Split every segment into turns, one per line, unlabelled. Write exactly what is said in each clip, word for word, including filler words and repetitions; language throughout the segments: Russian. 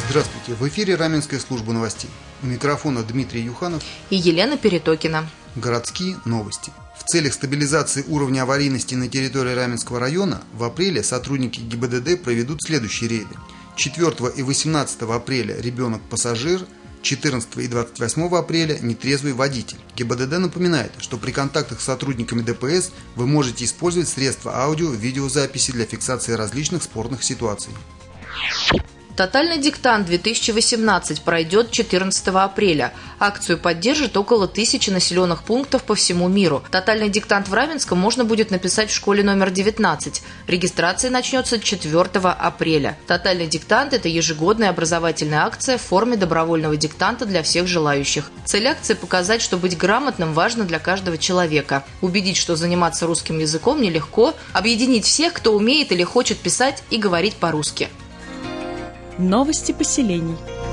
Здравствуйте, в эфире Раменская служба новостей. У микрофона Дмитрий Юханов
и Елена Перетокина.
Городские новости. В целях стабилизации уровня аварийности на территории Раменского района в апреле сотрудники ГИБДД проведут следующие рейды. четвёртого и восемнадцатого апреля ребенок-пассажир, четырнадцатого и двадцать восьмого апреля нетрезвый водитель. ГИБДД напоминает, что при контактах с сотрудниками ДПС вы можете использовать средства аудио-видеозаписи для фиксации различных спорных ситуаций.
Тотальный диктант две тысячи восемнадцать пройдет четырнадцатого апреля. Акцию поддержит около тысячи населенных пунктов по всему миру. Тотальный диктант в Раменском можно будет написать в школе номер девятнадцать. Регистрация начнется четвёртого апреля. Тотальный диктант – это ежегодная образовательная акция в форме добровольного диктанта для всех желающих. Цель акции – показать, что быть грамотным важно для каждого человека. Убедить, что заниматься русским языком нелегко. Объединить всех, кто умеет или хочет писать и говорить по-русски.
Новости поселений.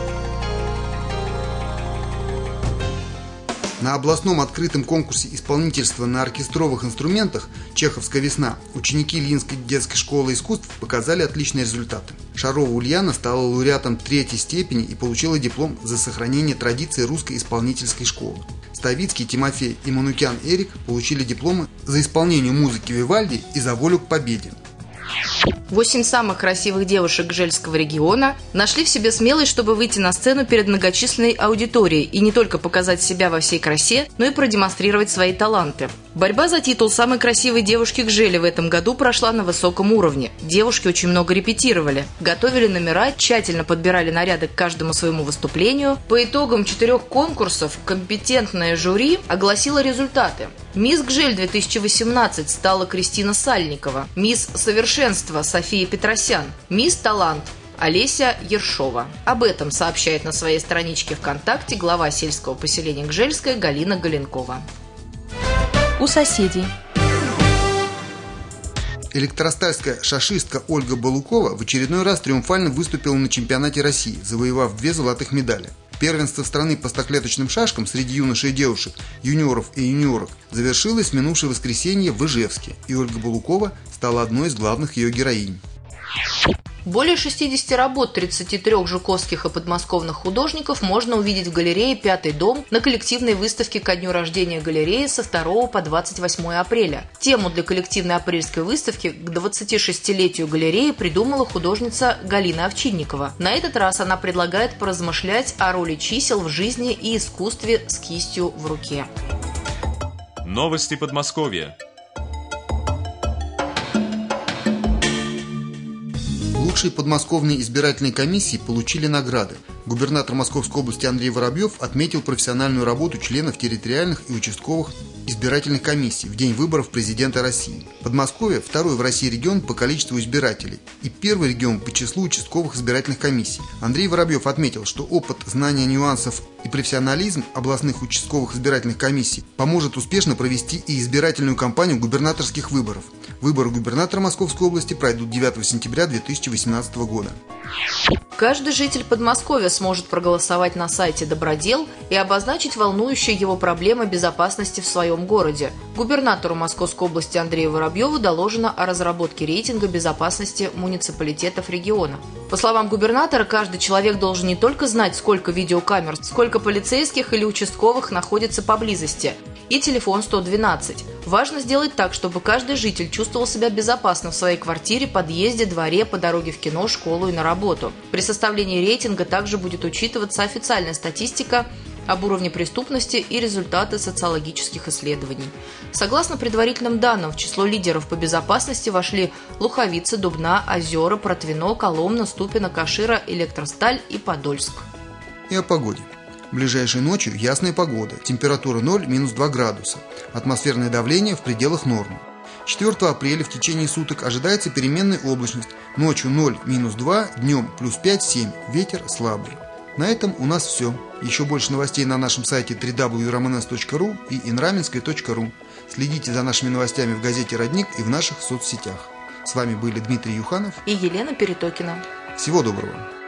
На областном открытом конкурсе исполнительства на оркестровых инструментах «Чеховская весна» ученики Ильинской детской школы искусств показали отличные результаты. Шарова Ульяна стала лауреатом третьей степени и получила диплом за сохранение традиций русской исполнительской школы. Ставицкий Тимофей и Манукян Эрик получили дипломы за исполнение музыки Вивальди и за волю к победе.
Восемь самых красивых девушек Гжельского региона нашли в себе смелость, чтобы выйти на сцену перед многочисленной аудиторией и не только показать себя во всей красе, но и продемонстрировать свои таланты. Борьба за титул самой красивой девушки Гжели в этом году прошла на высоком уровне. Девушки очень много репетировали, готовили номера, тщательно подбирали наряды к каждому своему выступлению. По итогам четырех конкурсов компетентное жюри огласило результаты. Мисс Гжель две тысячи восемнадцать стала Кристина Сальникова, мисс Совершенство София Петросян, мисс Талант Олеся Ершова. Об этом сообщает на своей страничке ВКонтакте глава сельского поселения Гжельское Галина Галенкова.
У соседей.
Электростальская шашистка Ольга Балукова в очередной раз триумфально выступила на чемпионате России, завоевав две золотых медали. Первенство страны по стоклеточным шашкам среди юношей и девушек, юниоров и юниорок завершилось в минувшее воскресенье в Ижевске, и Ольга Балукова стала одной из главных ее героинь.
Более шестидесяти работ тридцати трёх жуковских и подмосковных художников можно увидеть в галерее «Пятый дом» на коллективной выставке ко дню рождения галереи со второго по двадцать восьмое апреля. Тему для коллективной апрельской выставки к двадцатишестилетию галереи придумала художница Галина Овчинникова. На этот раз она предлагает поразмышлять о роли чисел в жизни и искусстве с кистью в руке.
Новости Подмосковья.
Лучшие подмосковные избирательные комиссии получили награды. Губернатор Московской области Андрей Воробьев отметил профессиональную работу членов территориальных и участковых избирательных комиссий в день выборов президента России. Подмосковье – второй в России регион по количеству избирателей и первый регион по числу участковых избирательных комиссий. Андрей Воробьев отметил, что опыт, знание нюансов и профессионализм областных участковых избирательных комиссий поможет успешно провести и избирательную кампанию губернаторских выборов. Выборы губернатора Московской области пройдут девятого сентября две тысячи восемнадцатого года.
Каждый житель Подмосковья сможет проголосовать на сайте «Добродел» и обозначить волнующие его проблемы безопасности в своем городе. Губернатору Московской области Андрею Воробьеву доложено о разработке рейтинга безопасности муниципалитетов региона. По словам губернатора, каждый человек должен не только знать, сколько видеокамер, сколько полицейских или участковых находится поблизости, и телефон сто двенадцать. Важно сделать так, чтобы каждый житель чувствовал себя безопасно в своей квартире, подъезде, дворе, по дороге в кино, школу и на работу. При составлении рейтинга также будет учитываться официальная статистика об уровне преступности и результаты социологических исследований. Согласно предварительным данным, в число лидеров по безопасности вошли Луховицы, Дубна, Озера, Протвино, Коломна, Ступино, Кашира, Электросталь и Подольск.
И о погоде. Ближайшей ночью ясная погода, температура ноль минус два градуса, атмосферное давление в пределах нормы. четвёртого апреля в течение суток ожидается переменная облачность, ночью ноль минус два, днем плюс пять семь, ветер слабый. На этом у нас все. Еще больше новостей на нашем сайте дабл ю дабл ю дабл ю точка эр эм эн эс точка ру и инраменская точка ру. Следите за нашими новостями в газете «Родник» и в наших соцсетях. С вами были Дмитрий Юханов
и Елена Перетокина.
Всего доброго!